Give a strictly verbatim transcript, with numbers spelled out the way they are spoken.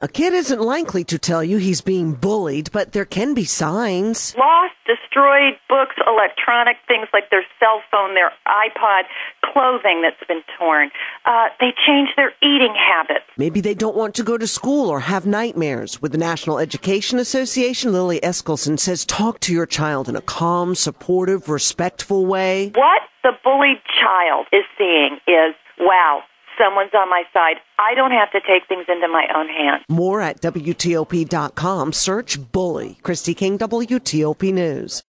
A kid isn't likely to tell you he's being bullied, but there can be signs. Lost, destroyed books, electronic things like their cell phone, their iPod, clothing that's been torn. Uh, they change their eating habits. Maybe they don't want to go to school or have nightmares. With the National Education Association, Lily Eskelson says talk to your child in a calm, supportive, respectful way. What the bullied child is seeing is, wow, someone's on my side. I don't have to take things into my own hands. More at W T O P dot com. Search bully. Christy King, W T O P News.